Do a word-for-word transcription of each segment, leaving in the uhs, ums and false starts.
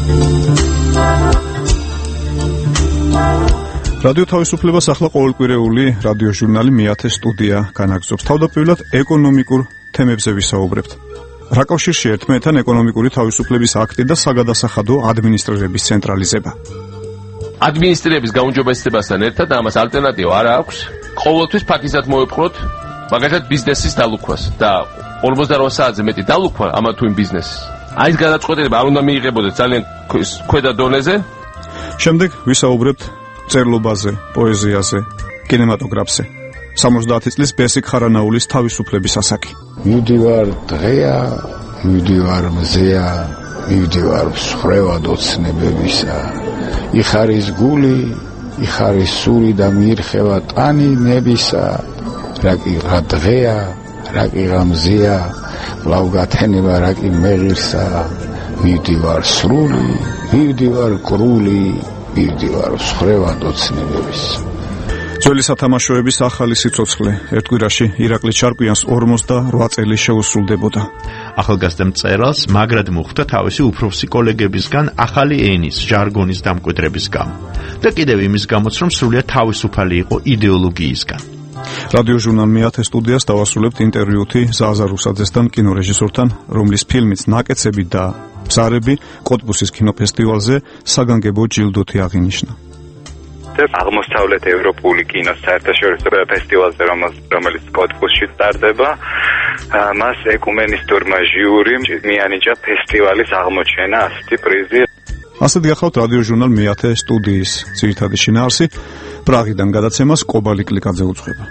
რადიო თავისუფლებას ახლა ყოველკვირეული რადიო ჟურნალი მეათე სტუდია განაგრძობს. თავდაპირველად ეკონომიკურ თემებზე ვისაუბრებთ. რა კავშირში ერთმანეთთან ეკონომიკური თავისუფლების აქტი და საგადასახადო ადმინისტრირების ცენტრალიზება? ადმინისტრირების გაუმჯობესებასთან ერთად ამას ალტერნატივა არ აქვს. ყოველთვის ფაქიზად მოეპყროთ მაგალითად ბიზნესის დალუქვას და ორმოცდაოთხ საათზე მეტი დალუქვა ამა თუ იმ ბიზნესის. აი ეს გადაწყვეტილება არ უნდა მიიღებოდეს ძალიან ქვედა დონეზე. შემდეგ ვისაუბრებთ წერლობაზე, პოეზიაზე, კინემატოგრაფზე. სამოცდაათი წლის ბესიკ ხარანაულის თავისუფლების ასაკი. მივდივარ დღეა, მივდივარ მზეა, მივდივარ მსხრევად ოცნებებისა. იხარის გული, იხარის სული და მიირხევა ტანი ნებისა. რა კი რა დღეა, რა კი ღამზეა, ლავგათენება რა კი მეღირსა. მივდივარ სრული, მივდივარ კრული. მივდივარ მსხრევად ოცნებების. ძველი სათამაშოების ახალი სიცოცხლე ერთგვირაში ირაკლი ჩარკვიანს ორმოცდაოთხ წელი შეუსრულდებოდა. ახალგაზრდა მწერალს მაგრად მოხვდა თავისი უფროსი კოლეგებისგან ახალი ენის, ჟარგონის დამკვიდრების გამო და კიდევ იმის გამოც, რომ სრულიად თავისუფალი იყო იდეოლოგიისგან. რადიო ჟურნალ მეათე სტუდიას დავასრულებთ ინტერვიუთი ზაზა რუსაძესთან, კინორეჟისორთან, რომლის ფილმიც ნაკეცები და ბზარები კოტბუსის კინოფესტივალზე საგანგებო ჯილდოთი აღინიშნა. აღმოსავლეთ ევროპული კინოს საერთაშორისო ფესტივალზე, რომელიც კოტბუსში ტარდება, მას ეკუმენისტურმა ჟიურიმ მიანიჭა ფესტივალის აღმოჩენა ასეთი პრიზი. ასეთ გახავთ რადიო ჟურნალ მეათე სტუდიის ძირითადი შინაარსი. პრაღიდან გადაცემას კობალი კლიკაძე უძღვება.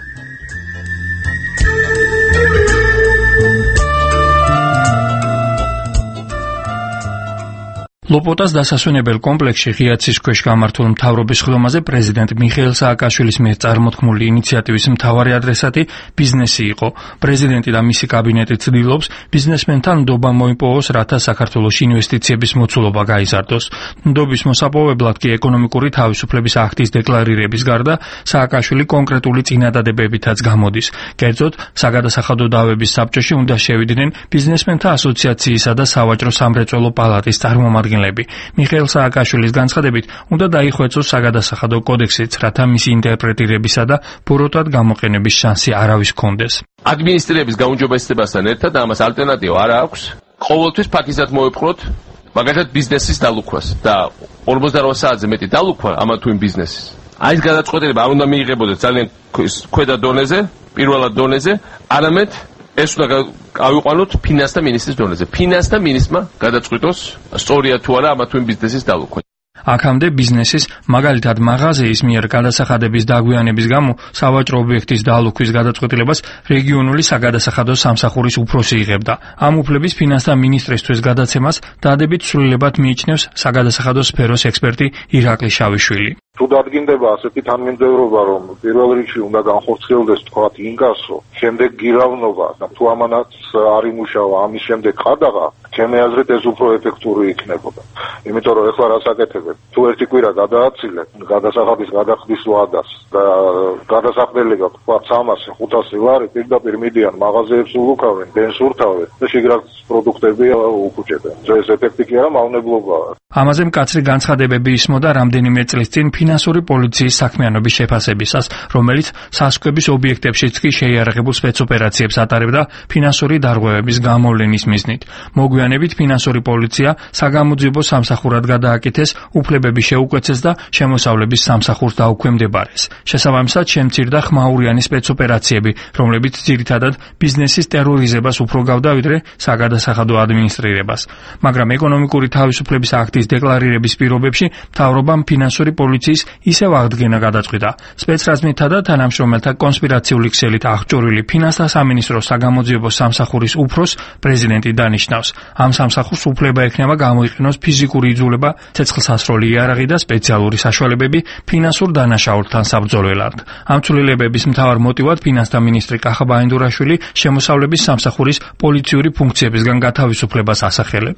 ლოპოტას დასასვენებელ კომპლექსში ღიაცის ქვეშ გამართულ მთავრობის ხდომაზე პრეზიდენტ მიხეილ სააკაშვილის მიერ წარმოთქმული ინიციატივის მთავარი ადრესატი ბიზნესი იყო. პრეზიდენტი და მისი კაბინეტი ცდილობს ბიზნესმენთან ნდობა მოიპოვოს, რათა საქართველოში ინვესტიციების მოცულობა გაიზარდოს. ნდობის მოსაპოვებლად კი ეკონომიკური თავისუფლების აქტის დეკლარირების გარდა სააკაშვილი კონკრეტული წინადადებებითაც გამოდის. კერძოდ, საგადასახადო დავების საბჭოში უნდა შევიდნენ ბიზნესმენთა ასოციაციისა და სავაჭრო სამრეწველო პალატის წარმომადგენლები. მიხეილ სააკაშვილის განცხადებით, უნდა დაიხვეწოს საგადასახადო კოდექსიც, რათა მისი ინტერპრეტირებისა და ბოროტად გამოყენების შანსი არავის ჰქონდეს. ადმინისტრირების გაუმჯობესებასთან ერთად ამას ალტერნატივა არ აქვს. ყოველთვის ფაქიზად მოეპყროთ მაგალითად ბიზნესის დალუქვას და ორმოცდაოთხ საათზე მეტი დალუქვა ამა თუ იმ ბიზნესის. აი ეს გადაწყვეტილება არ უნდა მიიღებოდეს ძალიან ქვედა დონეზე, პირველად დონეზე, არამედ ეს უნდა ავიყვანოთ ფინანსთა მინისტრის დონეზე. ფინანსთა მინისტრმა გადაწყვიტოს სწორია თუ არა ამა თუ იმ ბიზნესის დალუქვა. აქამდე ბიზნესის, მაგალითად მაღაზიის მიერ გადასახადების დაგვიანების გამო სავაჭრო ობიექტის დალუქვის გადაწყვეტილებას რეგიონული საგადასახადო სამსახურის უფროსი იღებდა. ამ უფლების ფინანსთა მინისტრისთვის გადაცემას დადებით სრულიად მიიჩნევს საგადასახადო სფეროს ექსპერტი ირაკლი შავიშვილი. თუ დადგინდება ასეთი თანმიმდევრობა, რომ პირველ რიგში უნდა განხორციელდეს თქვათ ინკასო, შემდეგ გირავნობა და თუ ამანაც არ იმუშავა, ამის შემდეგ ყადაღა, ჩემი აზრით ეს უფრო ეფექტური იქნებოდა. იმიტომ რომ ეხლა რას აკეთებენ? თუ ერთი კვირა გადააცილეთ გადასახადის გადახდის ვადას და გადასახდელი გაქვთ თქვათ სამასი ხუთასი ლარი, პირდაპირ მიდიან მაღაზიებს ულუქავენ, ბენს ურთავენ და შიგრაც პროდუქტები უკუჭებენ. ეს ეფექტი კი არა, მავნებლობაა. ამაზე მკაცრი განცხადებები ისმოდა რამდენიმე წლის წინ ფინანსური პოლიციის საქმიანობის შეფასებისას, რომელიც სასქვების ობიექტებშიც კი შეიარაღებულ სპეცოპერაციებს ატარებდა ფინანსური დარღვევების გამოვლენის მიზნით. მოგვიანებით ფინანსური პოლიცია საგამოძიებო სამსახურად გადააკეთეს, უფლებები შეუკვეცეს და შემოსავლების სამსახურს დაუქვემდებარეს. შესაბამისად შემცირდა ხმაურიანი სპეცოპერაციები, რომლებიც ძირითადად ბიზნესის ტერორიზებას უფრო გავდა ვიდრე საგადასახადო ადმინისტრირებას. მაგრამ ეკონომიკური თავისუფლების აქტის დეკლარირების პირობებში მთავრობამ ფინანსური პოლიციის ისევ აღდგენა გადაწყვიტა. სპეცრაზმითა და თანამშრომელთა კონსპირაციული ქსელით აღჭურვილი ფინანსთა სამინისტროს საგამოძიებო სამსახურის უფროსს პრეზიდენტი დანიშნავს. ამ სამსახურს უფლება ექნება გამოიყენოს ფიზიკური იძულება, ცეცხლსასროლი იარაღი და სპეციალური საშუალებები ფინანსურ დანაშაულთან საბრძოლველად. ამ ცვლილებების მთავარ მოტივად ფინანსთა მინისტრი კახა ბაინდურაშვილი შემოსავლების სამსახურის პოლიციური ფუნქციებისგან გათავისუფლებას ასახელებს.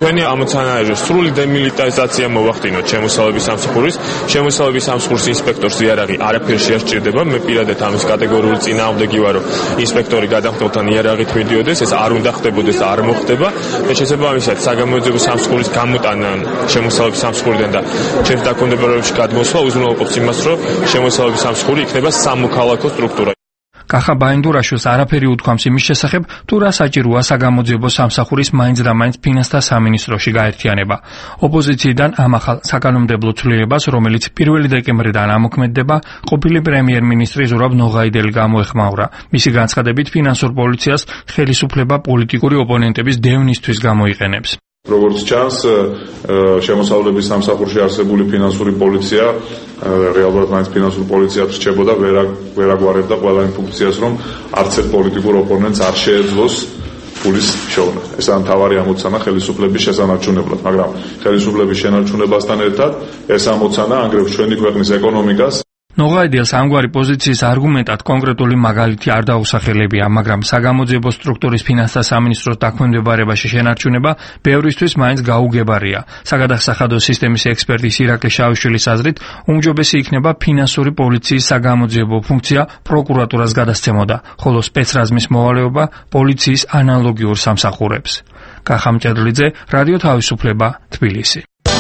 ჩვენი ამოცანაა სრული დემილიტარიზაცია მოვახდინოთ შემოსავლების სამსახურის, შემოსავლების სამსახურის ინსპექტორს იარაღი არაფერ შეასჭირდება. მე პირადად ამის კატეგორიული წინააღმდეგი ვარო. ინსპექტორი გადამხდელთან იარაღით მიდიოდეს, ეს არ უნდა ხდებოდეს და არ მოხდება. და შესაბამისად საგამოძიებო სამსახურის გამოტანა შემოსავლების სამსახურიდან და ჩემს დაქვემდებარებაში გადმოსვლა უზრუნველყოფს იმას, რომ შემოსავლების სამსახური იქნება სამოქალაქო სტრუქტურა. კახა ბაინდურაშვილს არაფერი უთქვამს იმის შესახებ, თუ რა საჭიროა საგამოძიებო სამსახურის მაინც და მაინც ფინანსთა სამინისტროში გაერთიანება. ოპოზიციიდან ამ ახალ საკანონმდებლო ცვლილებას, რომელიც პირველი დეკემბრიდან ამოქმედდება, ყოფილი პრემიერ-მინისტრი ზურაბ ნოღაიდელი გამოეხმაურა. მისი განცხადებით, ფინანსურ პოლიციას ხელისუფლება პოლიტიკური ოპონენტების დევნისთვის გამოიყენებს. როგორც ჩანს, შემოსავლების სამსახურში არსებული ფინანსური პოლიცია რეალურად მაინც ფინანსური პოლიციად რჩებოდა, ვერ აგვარებდა ყველა იმ ფუნქციას, რომ არც ერთ პოლიტიკურ ოპონენტს არ შეეძლოს ფულის შოვნა. ესაა მთავარი ამოცანა ხელისუფლების შესანარჩუნებლად, მაგრამ ხელისუფლების შენარჩუნებასთან ერთად ეს ამოცანა ანგრევს ჩვენი ქვეყნის ეკონომიკას. ნოღაიდელს ამგვარი პოზიციის არგუმენტად კონკრეტული მაგალითი არ დაუსახელებია, მაგრამ საგამოძიებო სტრუქტურის ფინანსთა სამინისტროს დაქვემდებარებაში შენარჩუნება ბევრისთვის მაინც გაუგებარია. საგადასახადო სისტემის ექსპერტის ირაკლი შავიშვილის აზრით, უმჯობესი იქნება ფინანსური პოლიციის საგამოძიებო ფუნქცია პროკურატურას გადასცემოდა, ხოლო სპეცრაზმის მოვალეობა პოლიციის ანალოგიურ სამსახურებს. კახა მჭედლიძე, რადიო თავისუფლება, თბილისი.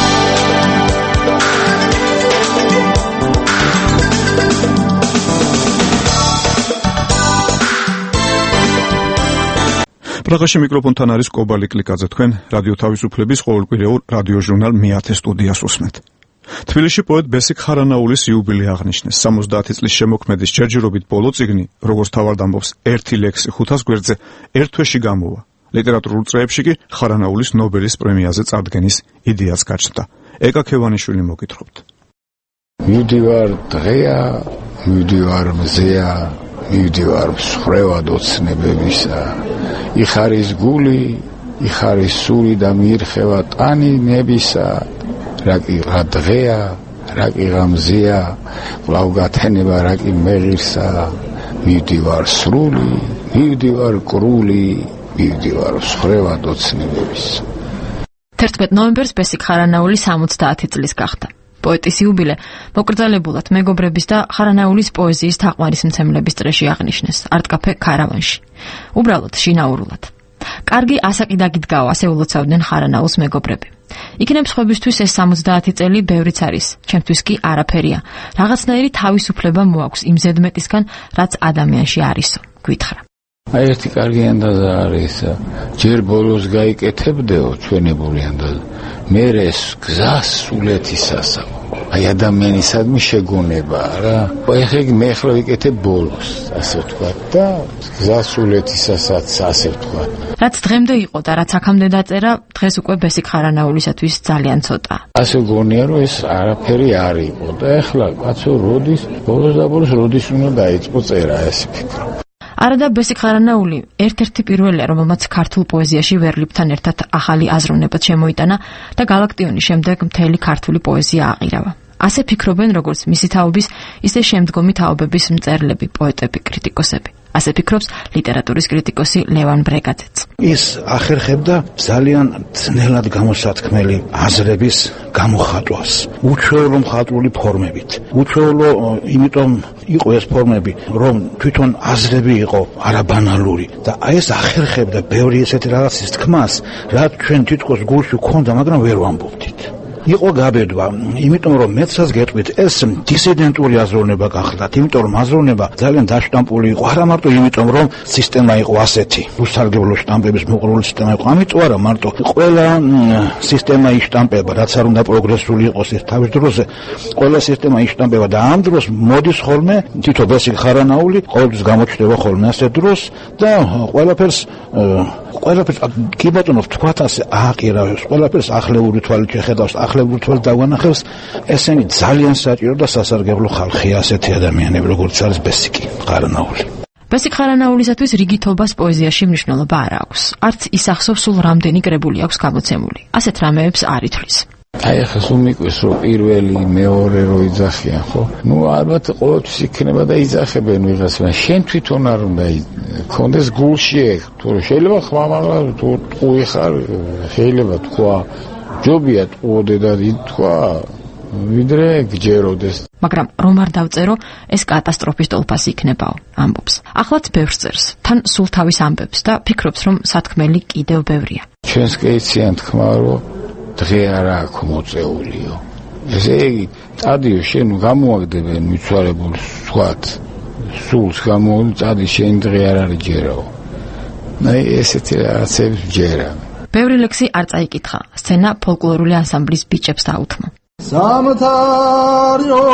პრაღაში მიკროფონთან არის კობალი კლიკაძე. თქვენ რადიო თავისუფლების ყოველკვირეულ რადიო ჟურნალ მეათე სტუდიას უსმენთ. თბილისში პოეტ ბესიკ ხარანაულის იუბილე აღნიშნეს. სამოცდაათი წლის შემოქმედის ჯერჯერობით ბოლო წიგნი, როგორც თავად ამბობს, ერთი ლექსი ხუთას გვერდზე ერთ თვეში გამოვა. ლიტერატურულ წრეებში კი ხარანაულის ნობელის პრემიაზე წარდგენის იდეაც გაჩნდა. ეკა ქევანიშვილი მოგითხრობთ. მივდივარ დღეა, მივდივარ მზეა, მივდივარ მსხრევად ოცნებებისა. იხარის გული, იხარის სული და მიირხევა ტანი ნებისა. რა კი რა დღეა, რა კი ღამზეა, კვლავ გათენება რა კი მეღირსა. მივდივარ სრული, მივდივარ კრული, მივდივარ მსხრევად ოცნებებისა. თერთმეტ ნოემბერს ბესიკ ხარანაული სამოცდაათი წლის გახდა. პოეტის იუბილე მოკრძალებულად მეგობრების და ხარანაულის პოეზიის თაყვანის მცემლების წრეში აღნიშნეს არტ-კაფე ქარავანში. უბრალოდ შინაურულად. კარგი ასაკიდაგით გავა, ასე ულოცავდნენ ხარანაულს მეგობრები. იქნებ სხვებისთვის ეს სამოცდაათი წელი ბევრიც არის, ჩემთვის კი არაფერია. რაღაცნაირი თავისუფლება მოაქვს იმ ზედმეტისგან, რაც ადამიანში არისო, გვითხრა. აი ერთი კარგი ანდაზა არის, ჯერ ბოლოს გაიკეთებდეო ჩვენებული ანდაზა. მერეს გზას სულეთისასა. აი ადამიანისადმი შეგონება რა. ეხლა მე ახლა ვიკეთებ ბოლოს, ასე ვთქვათ და გზას სულეთისასაც ასე ვთქვათ. რაც დღემდე იყო და რაც აქამდე დაწერა, დღეს უკვე ბესიკ ხარანაულისათვის ძალიან ცოტა. ასე გონია რომ ეს არაფერი არ იყო და ეხლა კაცო როდის ბოლოს და ბოლოს როდის უნდა დაიწყო წერა ესე ფიქრობ. არადა ბესიკ ხარანაული ერთ-ერთი პირველია, რომელმაც ქართულ პოეზიაში ვერლებთან ერთად ახალი აზროვნებაც შემოიტანა და გალაქტიონის შემდეგ მთელი ქართული პოეზია აყირავა. ასე ფიქრობენ როგორც მისი თაობის, ისე შემდგომი თაობების მწერლები, პოეტები, კრიტიკოსები. ასე ფიქრობს ლიტერატურის კრიტიკოსი ლევან ბრეგაძეც. ის ახერხებდა ძალიან ძნელად გამოსათქმელი აზრების გამოხატვას, უჩვეულო მხატვრული ფორმებით. უჩვეულო იმიტომ იყო ეს ფორმები, რომ თვითონ აზრები იყო არაბანალური და ეს ახერხებდა ბევრი ესეთი რაღაცის თქმას, რაც ჩვენ თითქოს გულში გქონდა, მაგრამ ვერ ვამბობდით. იყო გაბედვა, იმიტომ რომ მეცას გეტყვით ეს დისიდენტური აზროვნება გახლდათ, იმიტომ რომ აზროვნება ძალიან დაშტამპული იყო, არა მარტო იმიტომ რომ სისტემა იყო ასეთი, უსარგებლო შტამპების მოყრული სისტემა იყო, ამიტომ არა მარტო ყველა სისტემა იშტამპება, რაც არ უნდა პროგრესული იყოს ეს თავის დროზე, ყველა სისტემა იშტამპება და ამ დროს მოდის ხოლმე თითო ბესიკ ხარანაული, ყოველთვის გამოჩნდება ხოლმე ასე დროს და ყველაფერს ყველაფერს კი ბატონო ვთქვათ ასე ააყირავებს, ყველაფერს ახლეული თვალით შეხედავს, ახლებურ თვალს დავანახებს, ესენი ძალიან საჭირო და სასარგებლო ხალხია ასეთი ადამიანები, როგორც არის ბესიკი ხარანაული. ბესიკ ხარანაულისათვის რიგითობას პოეზიაში მნიშვნელობა არ აქვს. არც ის ახსოვს სულ რამდენი კრებული აქვს გამოცემული. ასეთ რამეებს არ ითვლის. აი ახლა სუმიკვეს რომ პირველი მეორე რო იძახიან ხო ნუ ალბათ ყოველთვის იქნება და იძახებენ ვიღაცმა შენ თვითონ არ უნდა კონდეს გულში ეგ თუ შეიძლება ხმამაღლა თუ ტყუი ხარ შეიძლება თქვა ჯობია ტყუოდე და თქვა ვიდრე გჯეროდეს მაგრამ რომ არ დავწერო ეს კატასტროფის ტოლფასი იქნებაო ამბობს ახლაც ბევრს წერს თან სულ თავის ამბებს და ფიქრობს რომ სათქმელი კიდევ ბევრია ჩვენს კეიციან თქმა რომ დღე არა აქ მოწეულიო ესე იგი წადიო შენ გამოაგდებენ მიცვალებულ სხვათ სულს გამოული წადი შენ დღე არ არის ჯერაო აი ესეთი რაღაცები ჯერა ბევრი ლექსი არ წაიკითხა სცენა ფოლკლორული ანსამბლის ბიჭებს დაუთმო სამთარიო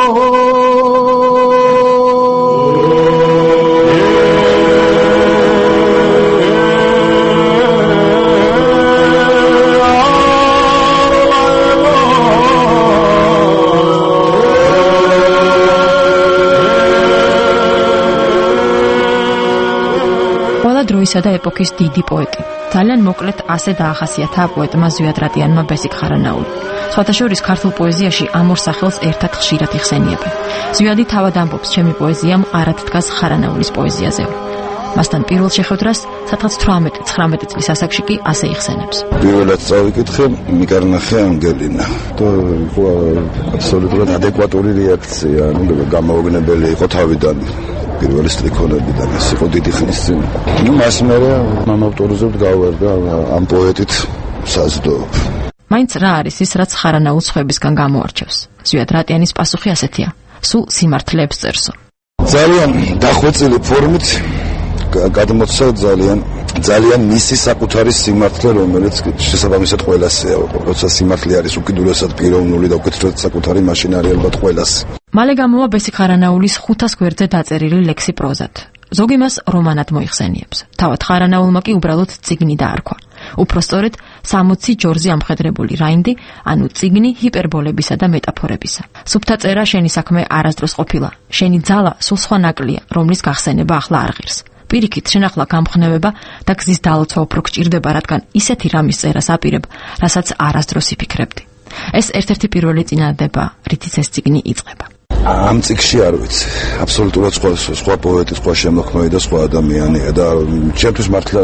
დროისა და ეპოქის დიდი პოეტი. ძალიან მოკლედ ასე დაახასიათა პოეტმა ზვიად-რატიანმა ბესიკ ხარანაული. სხვათა შორის ქართულ პოეზიაში ამ ორ სახელს ერთად ხშირად იხსენიებენ. ზვიადი თავად ამბობს, ჩემი პოეზიამ არად დგას ხარანაულის პოეზიაზე. მასთან პირველ შეხვედრას სადღაც თვრამეტი ცხრამეტი წლის ასაკში კი ასე იხსენებს. პირველად წავიკითხე მიკარნახე ანგელინა. და იყო აბსოლუტურად ადეკვატური რეაქცია, ანუ გამოუგნებელი იყო თავიდან. პირველი სტრიქონებიდან ეს იყო დიდი ხნის წინ. ნუ მას მე ამ ავტორიზებთ გავარდა ამ პოეტით საზრდოობ. მაინც რა არის ის, რაც ხარანაულს ხვებისგან გამოარჩევს? ზვიად-რატიანის პასუხი ასეთია. სულ სიმართლეებს წერსო. ძალიან დახვეწილი ფორმით გადმოცა ძალიან ძალიან მისი საკუთარი სიმართლე, რომელიც შესაბამისად ყველასია. როცა სიმართლე არის უკიდურესად პიროვნული და უკეთრად საკუთარი, მაშინ არის ალბათ ყველასი. მალე გამოვა ბესიკ ხარანაულის ხუთას გვერდზე დაწერილი ლექსი პროზად. ზოგი მას რომანად მოიხსენიებს. თავად ხარანაულმა კი უბრალოდ წიგნი დაარქვა. უფრო სწორედ სამოცი ჯორზე ამხედრებული რაინდი, ანუ წიგნი ჰიპერბოლებისა და მეტაფორებისა. სუფთა წერა შენი საქმე არასდროს ყოფილა. შენი ძალა სულ სხვა ნაკლია, რომლის გახსენება ახლა არ ღირს. პირიქით შენ ახლა გამხნევება და გზის დალოცვა უფრო გჭირდება, რადგან ისეთი რამის წერას აპირებ, რასაც არასდროს იფიქრებდი. ეს ერთ-ერთი პირველი წინადადება, რითიც ეს წიგნი იწყება. ამ წიგნში არ ვიცი, აბსოლუტურად სხვა სხვა პოეტი, სხვა შემოქმედი და სხვა ადამიანია და ჩემთვის მართლა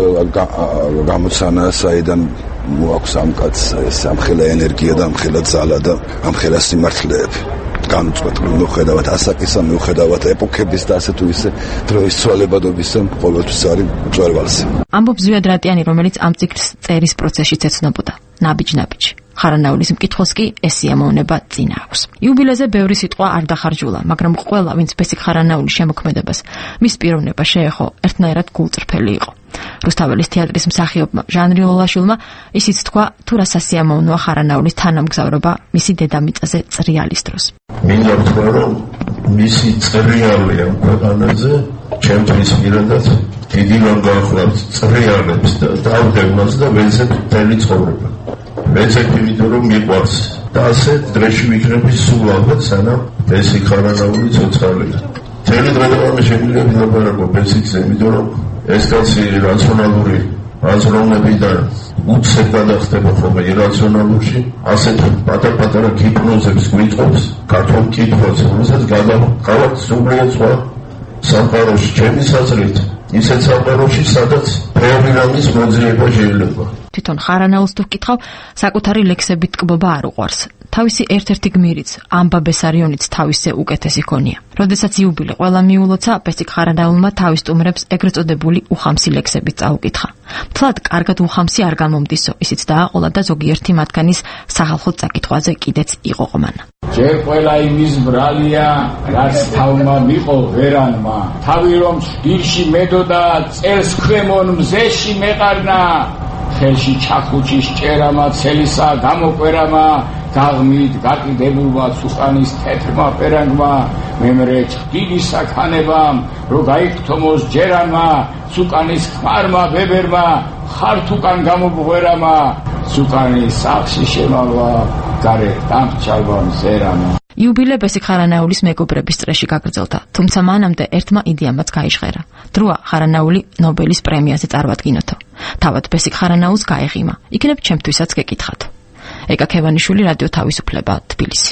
გამოცანა საიდან მოაქვს ამ კაცს ეს ამხელა ენერგია და ამხელა ძალა და ამხელა სიმართლეები. განუწყვეტ მიუხედავად ასაკისა, მიუხედავად ეპოქების და ასე თუ ისე დროის ცვალებადობისა, ყოველთვის არის მწვერვალზე. ამბობს ზვიად-რატიანი, რომელიც ამ წიგნს წერის პროცესშიც ეცნობოდა. ნაბიჯ-ნაბიჯ. ხარანაულის მკითხველს კი ეს სიამოვნება წინა აქვს. იუბილეზე ბევრი სიტყვა არ დახარჯულა, მაგრამ ყველა, ვინც ბესიკ ხარანაულის შემოქმედებას მის პიროვნება შეეხო, ერთნაირად გულწრფელი იყო. რუსთაველის თეატრის მსახიობმა ჟანრი ლოლაშვილმა ისიც თქვა, თუ რა სასიამოვნოა ხარანაულის თანამგზავრობა მისი დედამიწაზე წრიალის დროს. მინდა ვთქვა, რომ მისი წრიალი ამ ქვეყანაზე ჩემთვის პირადად დიდი რამ გაახლავთ წრიალებს და დავდევნას და ვეცებ მთელი ცხოვრება. ვეცებ იმიტომ რომ მიყვარს და ასე დრეში ვიქნები სულ ალბათ სანამ ბესიკ ხარანაული ცოცხალია. მთელი დღე შემიძლია ვილაპარაკო ბესიკზე, იმიტომ რომ ეს კაცი რაციონალური აზროვნებიდან უცებ გადახდება ხოლმე ირაციონალურში, ასეთ პატარ-პატარა ჰიპნოზებს გვიწყობს ქართულ კითხვას, რომელსაც გადავყავთ სრულიად სხვა სამყაროში, ჩემი აზრით, ისეთ სამყაროში, სადაც ბევრი რამის მოძიება შეიძლება. თვითონ ხარანაულს თუ ვკითხავ, საკუთარი ლექსებით ტკბობა არ უყვარს. თავისი ერთ-ერთი გმირიც, ამბა ბესარიონიც თავისზე უკეთესი ქონია. როდესაც იუბილე ყველა მიულოცა, ბესიკ ხარანაულმა თავის სტუმრებს ეგრეთ წოდებული უხამსი ლექსებით წაუკითხა. მთლად კარგად უხამსი არ გამომდისო, ისიც დააყოლა და ზოგიერთი მათგანის სახალხო წაკითხვაზე კიდეც იყო ყმანა. ჯერ ყველა იმის ბრალია, რაც თავმა მიყო ვერანმა. თავი რომ ჭირში მედოდა, წელს ქვემონ მზეში მეყარნა. ხელში ჩახუჩი სჭერამა, ცელისა გამოკვერამა, გაღმით გაკიდებულმა ცუყანის თეთრმა პერანგმა, მემრე ჭდილი საქანებამ, რო გაიქთომოს ჯერამა, ცუკანის ხმარმა ბებერმა, ხართ უკან გამობღვერამა, ცუკანის სახში შემავა, გარეთ დამჭალვა მზერამა. იუბილე ბესიკ ხარანაულის მეგობრების წრეში გაგრძელდა, თუმცა მანამდე ერთმა იდეამაც გაიჟღერა. დროა ხარანაული ნობელის პრემიაზე წარვადგინოთო. თავად ბესიკ ხარანაულს გაეღიმა. იქნებ ჩემთვისაც გეკითხათო. ეკა ქევანიშვილი, რადიო თავისუფლება, თბილისი.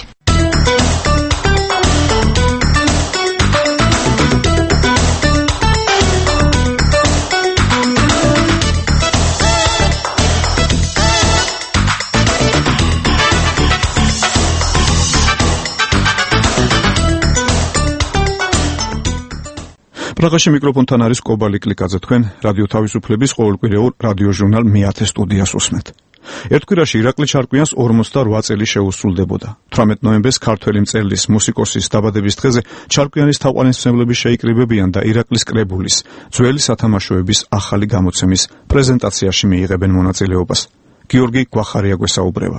პრაღაში მიკროფონთან არის კობალი კლიკაძე, თქვენ რადიო თავისუფლების ყოველკვირეულ რადიო ჟურნალ მეათე სტუდიას უსმენთ. ერთ კვირაში ირაკლი ჩარკვიანს ორმოცდაოთხ წელი შეუსრულდებოდა. თვრამეტ ნოემბერს ქართველი მწერლის, მუსიკოსის დაბადების დღეზე ჩარკვიანის თაყვანისმცემლები შეიკრიბებიან და ირაკლის კრებულის, ძველი სათამაშოების ახალი გამოცემის პრეზენტაციაში მიიღებენ მონაწილეობას. გიორგი გვახარია გვესაუბრება.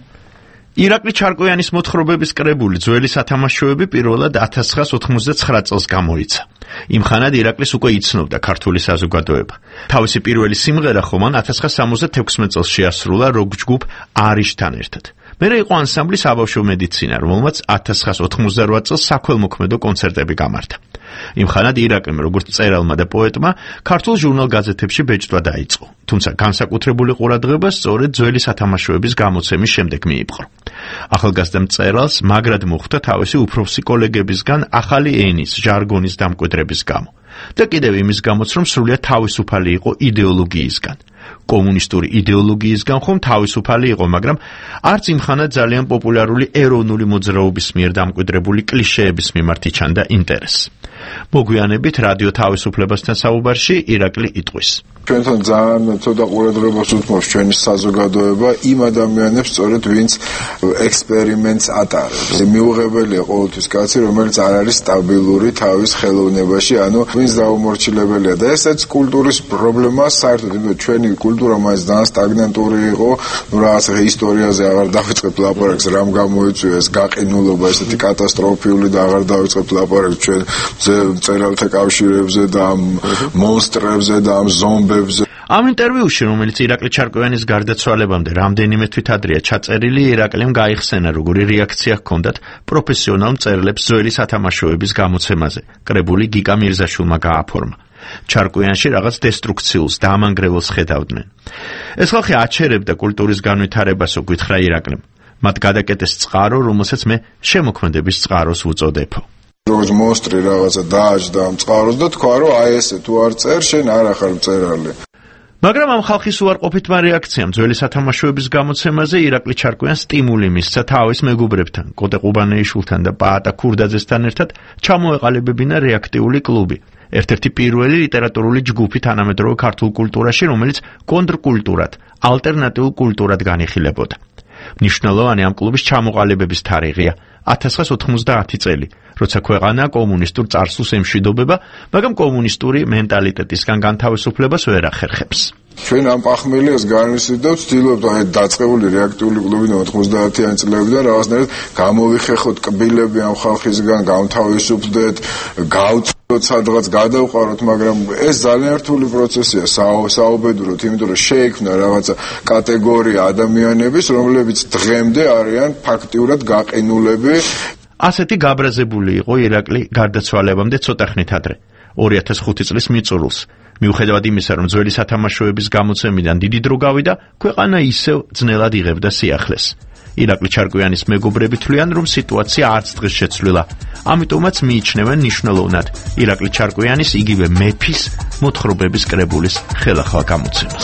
ირაკლი ჩარკვიანის მოთხრობების კრებული ძველი სათამაშოები პირველად ათას ცხრაას ოთხმოცდაცხრა წელს გამოიცა. იმ ხანად ირაკლის უკვე იცნობდა ქართული საზოგადოება. თავისი პირველი სიმღერა ხომან ათას ცხრაას სამოცდათექვსმეტ წელს შეასრულა როკ ჯგუფ არიშთან ერთად. მერე იყო ანსამბლის საბავშვო მედიცინა, რომელმაც ათას ცხრაას ოთხმოცდარვაც წელს საქველმოქმედო კონცერტები გამართა. იმ ხანად ირაკლიმ როგორც მწერალმა და პოეტმა ქართულ ჟურნალ-გაზეთებში ბეჭდვა დაიწყო, თუმცა განსაკუთრებული ყურადღება სწორედ ძველი სათამაშოების გამოცემის შემდეგ მიიპყრო. ახალგაზრდა მწერალს მაგრად მოხვდა თავისი უფროსი კოლეგებისგან ახალი ენის, ჟარგონის დამკვიდრების გამო და კიდევ იმის გამოც, რომ სრულიად თავისუფალი იყო იდეოლოგიისგან. კომუნისტური იდეოლოგიისგან ხომ თავისუფალი იყო, მაგრამ არც იმ ხანად ძალიან პოპულარული ეროვნული მოძრაობის მიერ დამკვიდრებული კლიშეების მიმართ იჩანდა ინტერესი. მოგვიანებით რადიო თავისუფლებასთან საუბარში ირაკლი იტყვის. ჩვენთან ძალიან ცოტა ყურადღებას უთმობს ჩვენი საზოგადოება იმ ადამიანებს, სწორედ ვინც ექსპერიმენტს ატარებს. მიუღებელია ყოველთვის კაცი, რომელიც არ არის სტაბილური თავის ხელოვნებაში, ანუ ვინც დაუმორჩილებელია და ესეც კულტურის პრობლემაა საერთოდ, იმიტომ ჩვენი კულტურა მაინც ძალიან სტაგნანტური იყო, ნუ რაღაც ისტორიაზე აღარ დავიწყებ ლაპარაკს, რამ გამოიწვია ეს გაყინულობა, ესეთი კატასტროფული და აღარ დავიწყებ ლაპარაკს ჩვენ მწერალთა კავშირებზე და ამ მონსტრებზე და ამ ზომბებზე. ამ ინტერვიუში, რომელიც ირაკლი ჩარკვიანის გარდაცვალებამდე რამდენიმე თვით ადრეა ჩაწერილი, ირაკლიმ გაიხსენა, როგორი რეაქცია ჰქონდათ პროფესიონალ მწერლებს ძველი სათამაშოების გამოცემაზე. კრებული გიკა მირზაშვილმა გააფორმა. ჩარკვიანში რაღაც დესტრუქციულს, დამანგრეველს ხედავდნენ. ეს ხალხი აჩერებდა კულტურის განვითარებასო, გითხრა ირაკლიმ. მათ გადაკეტეს წყარო, რომელსაც მე შემოქმედების წყაროს ვუწოდებო. როგორც მონსტრი რაღაცა დააჯდა ამ წყაროს და თქვა, რომ აი ესე თუ არ წერ, შენ არ ახარ მწერალი. მაგრამ ამ ხალხის უარყოფითმა რეაქციამ ძველი სათამაშოების გამოცემაზე ირაკლი ჩარკვიანს სტიმული მისცა თავის მეგობრებთან, კოტე ყუბანეიშვილთან და პაატა ქურდაძესთან ერთად ჩამოეყალიბებინა რეაქტიული კლუბი. ერთ-ერთი პირველი ლიტერატურული ჯგუფი თანამედროვე ქართულ კულტურაში, რომელიც კონტრკულტურად, ალტერნატიულ კულტურად განიხილებოდა. მნიშვნელოვანი ამ კლუბის ჩამოყალიბების თარიღია ათას ცხრაას ოთხმოცდაათი წელი, როცა ქვეყანა კომუნისტურ წარსულს ემშვიდობება, მაგრამ კომუნისტური მენტალიტეტისგან განთავისუფლებას ვერ ახერხებს. ჩვენ ამ პახმელიას განვისვით და ვცდილობთ აი დაწყებული რეაქტიული კლუბიდან ოთხმოცდაათიანი წლებიდან რაღაცნაირად გამოვიხეხოთ კბილები ამ ხალხისგან, გამთავისუფლდეთ, გავწოდოთ სადღაც გადავყაროთ, მაგრამ ეს ძალიან რთული პროცესია საუბედუროთ, იმიტომ რომ შეიქმნა რაღაცა კატეგორია ადამიანების, რომლებიც დღემდე არიან ფაქტიურად გაყინულები. ასეთი გაბრაზებული იყო ირაკლი გარდაცვალებამდე ცოტა ხნით ადრე, ორი ათას ხუთი წლის მიწურულს. მიუხედავად იმისა, რომ ძველი სათამაშოების გამოცემიდან დიდი დრო გავიდა, ქვეყანა ისევ ძნელად იღებდა სიახლეს. ირაკლი ჩარკვიანის მეგობრები თვლიან, რომ სიტუაცია არც დღეს შეცვლილა. ამიტომაც მიიჩნევენ მნიშვნელოვნად ირაკლი ჩარკვიანის იგივე მეფის მოთხრობების კრებულის ხელახლა გამოცემას.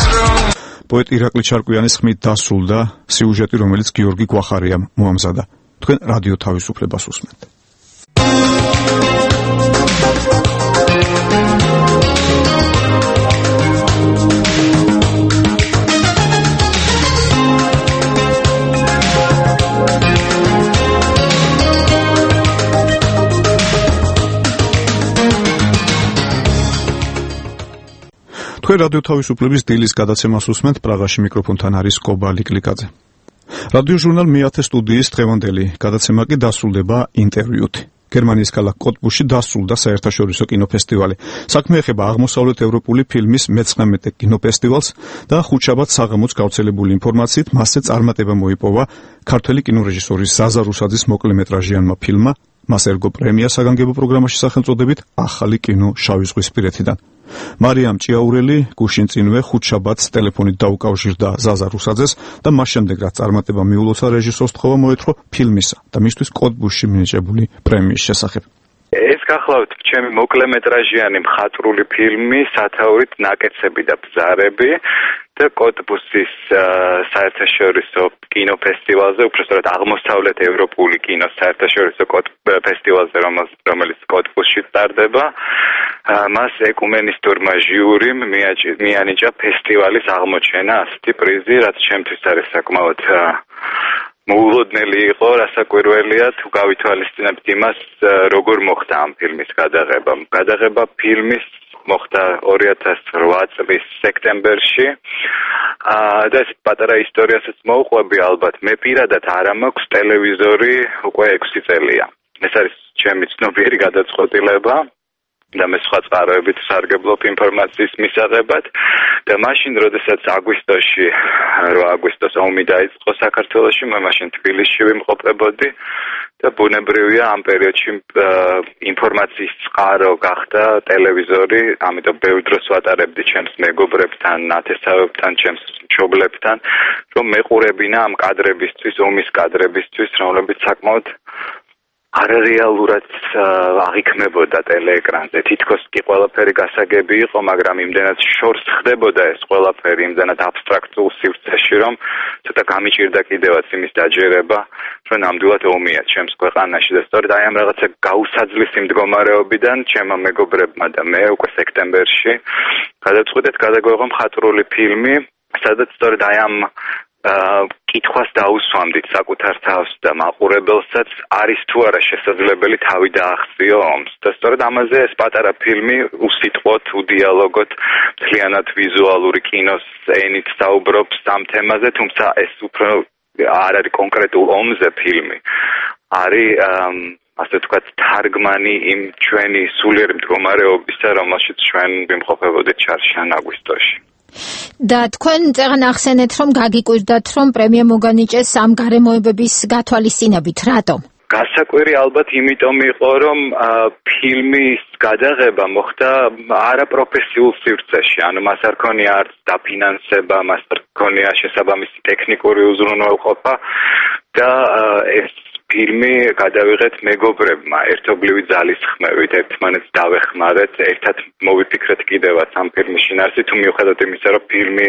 პოეტ ირაკლი ჩარკვიანის ხმით დასრულდა სიუჟეტი, რომელიც გიორგი გვახარიამ მოამზადა. თქვენ რადიო თავისუფლებას უსმენთ. თქვენ რადიო თავისუფლების დილის გადაცემას უსმენთ, პრაღაში მიკროფონთან არის კობა ლიკლიკაძე. რადიო ჟურნალ მეათე სტუდიის დღევანდელი გადაცემა კი დასრულდება ინტერვიუთ. გერმანიის ქალაქ კოტბუსში დასრულდა საერთაშორისო კინოფესტივალი. საქმე ეხება აღმოსავლეთ ევროპული ფილმის მეცხრამეტე კინოფესტივალს და ხუთშაბათს საღამოც გავრცელებული ინფორმაციით მასზე წარმატება მოიპოვა ქართველი კინორეჟისორის ზაზა რუსაძის მოკლემეტრაჟიანმა ფილმმა. მას ერგო პრემია საგანგებო პროგრამაში სახელწოდებით ახალი კინო შავი ზღვისპირეთიდან. მარიამ ჭიაურელი გუშინ წინვე ხუთშაბათს ტელეფონით დაუკავშირდა ზაზა რუსაძეს და მას შემდეგ რაც წარმატება მიულოცა რეჟისორს თხოვა მოეთხრო ფილმისა და მისთვის კოტბუსში მინიჭებული პრემიის შესახებ. ეს გახლავთ ჩემი მოკლემეტრაჟიანი მხატვრული ფილმი სათაურით ნაკეცები და ბზარები და კოტბუსის საერთაშორისო კინოფესტივალზე, უბრალოდ აღმოსავლეთ ევროპული კინოს საერთაშორისო ფესტივალზე, რომელიც კოტბუსში ტარდება. მას ეკუმენისტურმა ჟიურიმ მიანიჭა ფესტივალის აღმოჩენა ასეთი პრიზი, რაც ჩემთვის არის საკმაოდ მოულოდნელი იყო, რასაკვირველია თუ გავითვალისწინებთ იმას, როგორ მოხდა ამ ფილმის გადაღება. გადაღება ფილმის მოხდა ორი ათას რვა წლის სექტემბერში. და ეს პატარა ისტორიასაც მოუყვები ალბათ. მე პირადად არ მაქვს ტელევიზორი უკვე ექვსი წელია. ეს არის ჩემი ცნობიერი გადაწყვეტილება. და მე სხვა წყაროებით სარგებლობ ინფორმაციის მისაღებად და მაშინ, როდესაც აგვისტოში, რვა აგვისტოს ომი დაიწყო საქართველოში, მე მაშინ თბილისში ვიმყოფებოდი და ბუნებრივია ამ პერიოდში ინფორმაციის წყარო გახდა ტელევიზორი, ამიტომ ბევრ დროს ვატარებდი ჩემს მეგობრებთან, ნათესავებთან, ჩემს მშობლებთან, რომ მეყურებინა ამ კადრებისთვის, ომის კადრებისთვის, რომლებიც საკმაოდ არარეალურად აღიქმებოდა ტელეეკრანზე. თითქოს კი ყველაფერი გასაგები იყო, მაგრამ იმდენად შორს ხდებოდა ეს ყველაფერი, იმდენად აბსტრაქტულ სივრცეში, რომ ცოტა გამიჭირდა კიდევაც იმის დაჯერება, რომ ნამდვილად ომია ჩემს ქვეყანაში და სწორედ აი ამ რაღაცა გაუსაძლისი მდგომარეობიდან ჩემმა მეგობრებმა და მე უკვე სექტემბერში გადავწყვიტეთ გადაგვეღო მხატვრული ფილმი, სადაც სწორედ აი ამ კითხვას დაუსვამდით საკუთარ თავს და მაყურებელსაც, არის თუ არა შესაძლებელი თავი დაახსიო ომს. და სწორედ ამაზე ეს პატარა ფილმი უსიტყვოდ, უდიალოგოდ, მთლიანად ვიზუალური კინოს ენით საუბრობს ამ თემაზე, თუმცა ეს უფრო არ არის კონკრეტულ ომზე ფილმი. არის ასე ვთქვათ, თარგმანი იმ ჩვენი სულიერი მდგომარეობისა, რომელშიც ჩვენ ვიმყოფებოდით ჩარშან აგვისტოში. და თქვენ წეგან ახსენეთ, რომ გაგიკვირდათ, რომ პრემია მოგანიჭეს ამ გარემოებების გათვალისწინებით. რატომ? გასაკვირი ალბათ იმიტომ იყო, რომ ფილმის გადაღება მოხდა არაპროფესიულ სივრცეში, ანუ მას არ ქონია არც დაფინანსება, მას არ ქონია შესაბამისი ტექნიკური უზრუნველყოფა და ეს ფილმი გადავიღეთ მეგობრებმა, ერთობლივი ძალისხმევით, ერთმანეთს დავეხმარეთ, ერთად მოვიფიქრეთ კიდევაც ამ ფილმის შინაარსი, თუ მიუხედავად იმისა, რომ ფილმი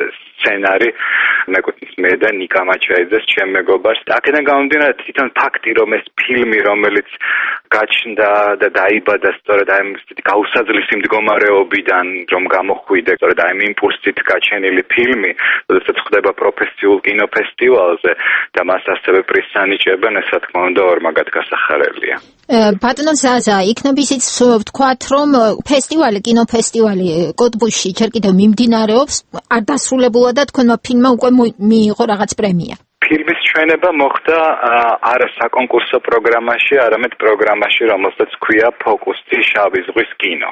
სცენარი მეკუთვნის მე და ნიკა მაჩაიძეს, ჩემ მეგობარს. აქედან გამომდინარე, თვითონ ფაქტი, რომ ეს ფილმი, რომელიც გაჩნდა და დაიბადა სწორედ აი ამ გაუსაძლისი მდგომარეობიდან, რომ გამოხვიდე, სწორედ აი ამ იმპულსით გაჩენილი ფილმი, როდესაც ხდება პროფესიულ კინოფესტივალზე და მას ასევე პრიზს ანიჭებენ, ეს რა თქმა უნდა ორმაგად გასახარელია. ბატონო ზაზა, იქნებ ისიც ვთქვათ, რომ ფესტივალი, კინოფესტივალი კოტბუსში ჯერ კიდევ მიმდინარეობს, არ დასრულებულა და თქვენმა ფილმმა უკვე მიიღო რაღაც პრემია. ფილმის ჩვენება მოხდა არა საკონკურსო პროგრამაში, არამედ პროგრამაში, რომელსაც ქვია ფოკუსი შავი ზღვის კინო.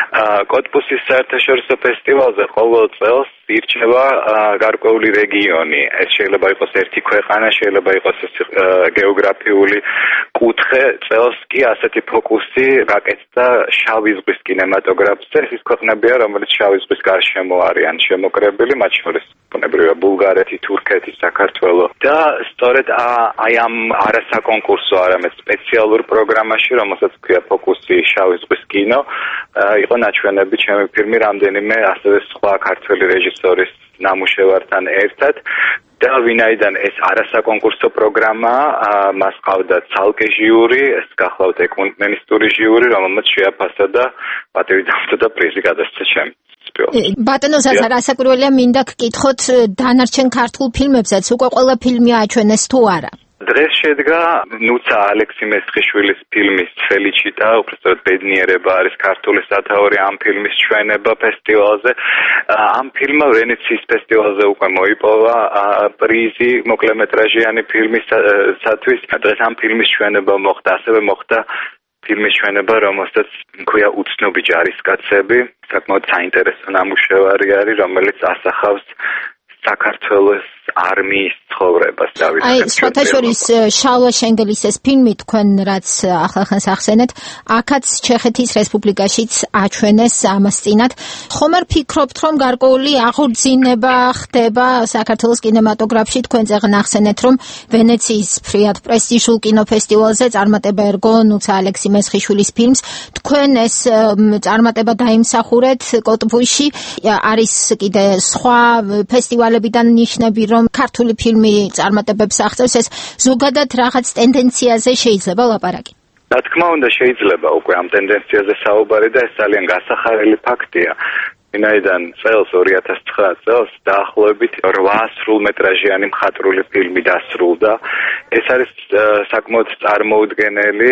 კოტბუსის საერთაშორისო ფესტივალზე ყოველ წელს ირჩევა გარკვეული რეგიონი. ეს შეიძლება იყოს ერთი ქვეყანა, შეიძლება იყოს გეოგრაფიული კუთხე. წელს კი ასეთი ფოკუსი გაკეთდა შავი ზღვის კინემატოგრაფზე. ეს ქვეყნებია, რომელიც შავი ზღვის გარშემო არიან შემოკრებილი, მათ შორის ბუნებრივია ბულგარეთი, თურქეთი, საქართველო. და სწორედ აი ამ არასაკონკურსო, არამედ სპეციალურ პროგრამაში, რომელსაც ქვია ფოკუსი შავი ზღვის კინო, იყო ნაჩვენები ჩემი ფილმი რამდენიმე ასევე სხვა ქართველი რეჟისორის ნამუშევართან ერთად. და ვინაიდან ეს არასაკონკურსო პროგრამაა, მას ყავდა ცალკე ჟიური, ეს გახლავთ ეკონომისტური ჟიური, რომელმაც შეაფასა და პატივი დამწოდა პრიზი გადასცა ჩემს. ბატონო ზაზარ, ასაკურველია მინდა გკითხოთ დანარჩენ ქართულ ფილმებზეც უკვე ყველა ფილმი აჩვენეს თუ არა? დღეს შედგა ნუცა ალექსი მესხიშვილის ფილმის ფელიჩიტა, უბრალოდ ბედნიერება არის ქართული სათაური ამ ფილმის ჩვენება ფესტივალზე. ამ ფილმმა ვენეციის ფესტივალზე უკვე მოიპოვა პრიზი მოკლემეტრაჟიანი ფილმისათვის. დღეს ამ ფილმის ჩვენება მოხდა, ასევე მოხდა ფილმის ჩვენება, რომელსაც ქვია უცნობი ჯარისკაცები. საკმაოდ საინტერესო ნამუშევარი არის, რომელიც ასახავს საქართველოს არმიის ცხოვრებას. აი, სხვათა შორის შალვა შენგელის ეს ფილმი თქვენ რაც ახლახანს ახსენეთ, აქაც ჩეხეთის რესპუბლიკაშიც აჩვენეს ამას წინათ. ხომ არ ფიქრობთ, რომ გარკვეული აღორძინება ხდება საქართველოს კინემატოგრაფში? თქვენ წეგნ ახსენეთ, რომ ვენეციის ფრიად პრესტიჟულ კინოფესტივალზე წარმატება ერგო ნუცა ალექსი მესხიშვილის ფილმს. თქვენ ეს წარმატება დაიმსახურეთ კოტბუში? არის კიდე სხვა ფესტივალებიდან ნიშნები, რომ ქართული ფილმი წარმატებებს აღწევს, ეს ზოგადად რაღაც ტენდენციაზე შეიძლება ლაპარაკი? რა თქმა უნდა შეიძლება უკვე ამ ტენდენციაზე საუბარი და ეს ძალიან გასახარელი ფაქტია. ვინაიდან წელს ორი ათას ცხრა წელს დაახლოებით რვა სრულმეტრაჟიანი მხატვრული ფილმი დასრულდა. ეს არის საკმაოდ წარმოუდგენელი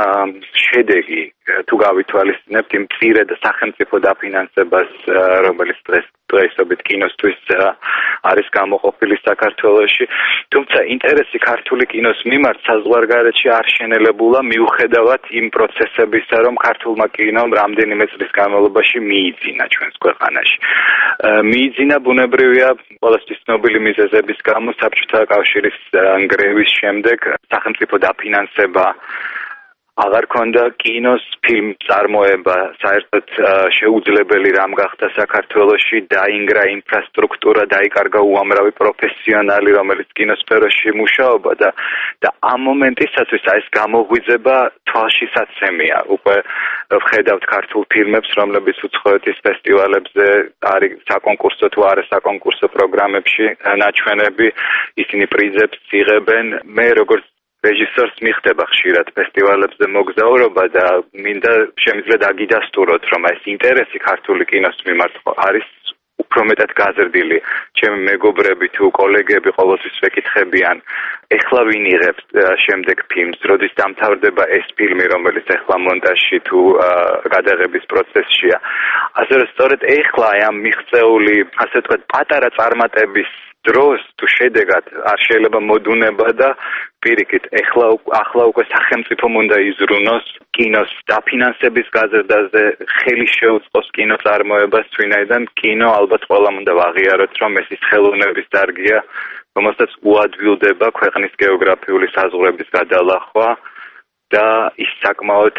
შედეგი თუ გავითვალისწინებთ იმ მწირედ სახელმწიფო დაფინანსებას, რომელიც დღეს დღეისობით კინოსთვის არის გამოყოფილი საქართველოში. თუმცა ინტერესი ქართული კინოს მიმართ საზღვარგარეთში არ შენელებულა მიუხედავად იმ პროცესებისა, რომ ქართულმა კინომ რამდენიმე წლის განმავლობაში მიიძინა ჩვენს ქვეყანაში. მიიძინა ბუნებრივია ყველასთვის ცნობილი მიზეზების გამო, საბჭოთა კავშირის ნგრევის შემდეგ სახელმწიფო დაფინანსება აღარ ქონდა კინოს ფილმ წარმოება, საერთოდ შეუძლებელი რამ გახდა საქართველოში, დაინგრა ინფრასტრუქტურა, დაიკარგა უამრავი პროფესიონალი, რომელიც კინოსფეროში მუშაობდა და და ამ მომენტისათვის ეს გამოღვიძება თვალშისაცემია. უკვე ვხედავთ ქართულ ფილმებს, რომლებიც უცხოეთის ფესტივალებზე არის საკონკურსო თუ არასაკონკურსო პროგრამებში ნაჩვენები, ისინი პრიზებს იღებენ. მე როგორც რეჟისორს მიხდება ხშირად ფესტივალებზე მოგზაურობა და მინდა შემიძლია დაგიდასტუროთ, რომ ეს ინტერესი ქართული კინოს მიმართ არის უფრო მეტად გაზრდილი. ჩემი მეგობრები თუ კოლეგები ყოველთვის ვეკითხებიან, ეხლა ვინ იღებს შემდეგ ფილმს, როდის დამთავრდება ეს ფილმი, რომელიც ეხლა მონტაჟში თუ გადაღების პროცესშია. ასე რომ სწორედ ეხლა ამ მიღწეული, ასე ვთქვათ, პატარა წარმატების დროს თუ შედეგად არ შეიძლება მოდუნება და პირიქით, ეხლა ახლა უკვე სახელმწიფომ უნდა იზრუნოს კინოს დაფინანსების გაზრდაზე, ხელი შეუწყოს კინოწარმოებას, ვინაიდან კინო ალბათ ყველამ უნდა ვაღიაროთ, რომ ეს ის ხელოვნების დარგია, რომელსაც უადვილდება ქვეყნის გეოგრაფიული საზღვრების გადალახვა და ის საკმაოდ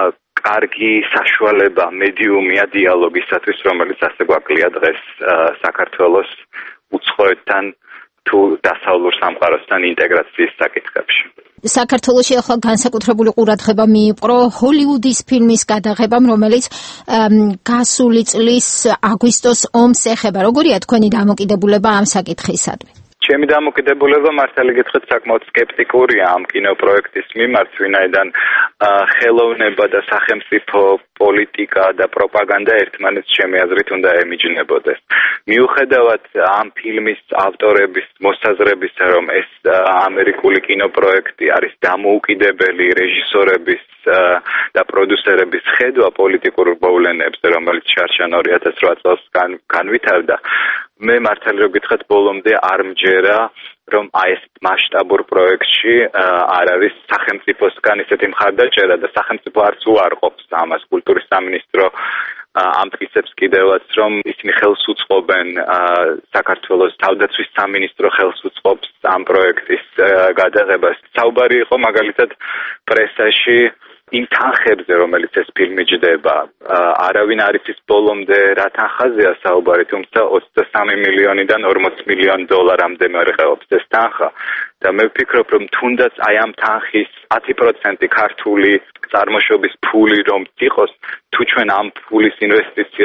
კარგი საშუალება, მედიუმია დიალოგისათვის, რომელიც ასე გვაკლია დღეს საქართველოს უცხოეთთან თუ დასავლურ სამყაროსთან ინტეგრაციის საკითხებში. საქართველოში ახლა განსაკუთრებული ყურადღება მიიპყრო ჰოლივუდის ფილმის გადაღებამ, რომელიც გასული წლის აგვისტოს ომს ეხება. როგორია თქვენი დამოკიდებულება ამ საკითხისადმი? ჩემი დამოკიდებულება მართალი გითხრათ საკმაოდ სკეპტიკურია ამ კინოპროექტის მიმართ, ვინაიდან ხელოვნება და სახელმწიფო პოლიტიკა და პროპაგანდა ერთმანეთს ჩემი აზრით უნდა ემიჯნებოდეს. მიუხედავად ამ ფილმის ავტორების მოსაზრებისა, რომ ეს ამერიკული კინოპროექტი არის დამოუკიდებელი რეჟისორების და პროდიუსერების ხედვა პოლიტიკურ მოვლენებზე, რომელიც შარშან ორი ათას რვა წელს განვითარდა, მე მართალი რომ გითხრათ ბოლომდე არ მჯერა, რომ აი ეს მასშტაბურ პროექტში არ არის სახელმწიფოსგან ისეთი მხარდაჭერა და სახელმწიფო არც უარყოფს ამას. კულტურის სამინისტრო ამტკიცებს კიდევაც, რომ ისინი ხელს უწყობენ საქართველოს თავდაცვის სამინისტრო ხელს უწყობს ამ პროექტის გადაღებას. საუბარი იყო მაგალითად პრესაში იმ თანხებზე, რომელიც ეს ფილმი ჯდება. არავინ არ იცის ბოლომდე რა თანხაზეა საუბარი, თუმცა ოცდასამი მილიონიდან ორმოც მილიონი დოლარამდე მერყეობს ეს თანხა. და მე ვფიქრობ, რომ თუნდაც აი ამ თანხის ათი პროცენტი ქართული წარმოშობის ფული რომ იყოს, თუ ჩვენ ამ ფულის ინვესტიციას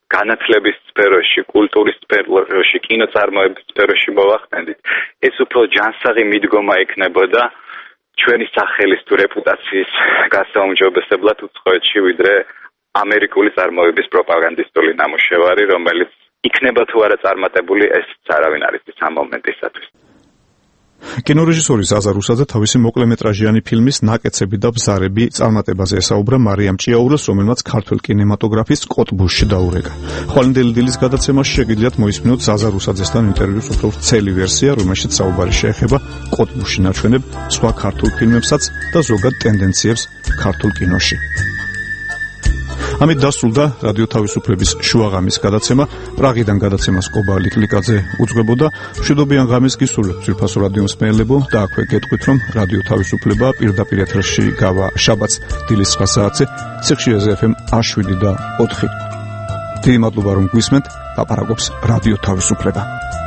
განათლების სფეროში, კულტურის სფეროში, კინოწარმოების სფეროში მოვახდენდით, ეს უფრო ჯანსაღი მიდგომა იქნებოდა ჩვენი სახელის თუ რეპუტაციის გასაუმჯობესებლად უცხოეთში, ვიდრე ამერიკული წარმოების პროპაგანდისტული ნამუშევარი, რომელიც იქნება თუ არა წარმატებული, ესეც არავინ არ იცის ამ მომენტისათვის. კინორეჟისორი ზაზა რუსაძე თავისი მოკლემეტრაჟიანი ფილმის ნაკეცები და ბზარები წარმატებაზე ესაუბრა მარიამ ჭიაურელს, რომელმაც ქართულ კინემატოგრაფის კოტბუშში დაურეკა. ხვალინდელი დილის გადაცემაში შეგიძლიათ მოისმინოთ ზაზა რუსაძესთან ინტერვიუს უფრო ვრცელი ვერსია, რომელშიც საუბარი შეეხება კოტბუშში ნაჩვენებ სხვა ქართულ ფილმებსაც და ზოგად ტენდენციებს ქართულ კინოში. ამით დასრულდა რადიო თავისუფლების შუაღამის გადაცემა. პრაღიდან გადაცემას კობა ლიკლიკაძე უძღვებოდა. მშვიდობიან ღამეს გისურვებთ ძვირფასო რადიო მსმენელებო და აქვე გეტყვით, რომ რადიო თავისუფლება პირდაპირ ეთერში გავა შაბათს დილის ცხრა საათზე ციხშირეზე ეფ ემ შვიდი და ოთხი. დიდი მადლობა რომ გვისმენთ. ლაპარაკობს რადიო თავისუფლება.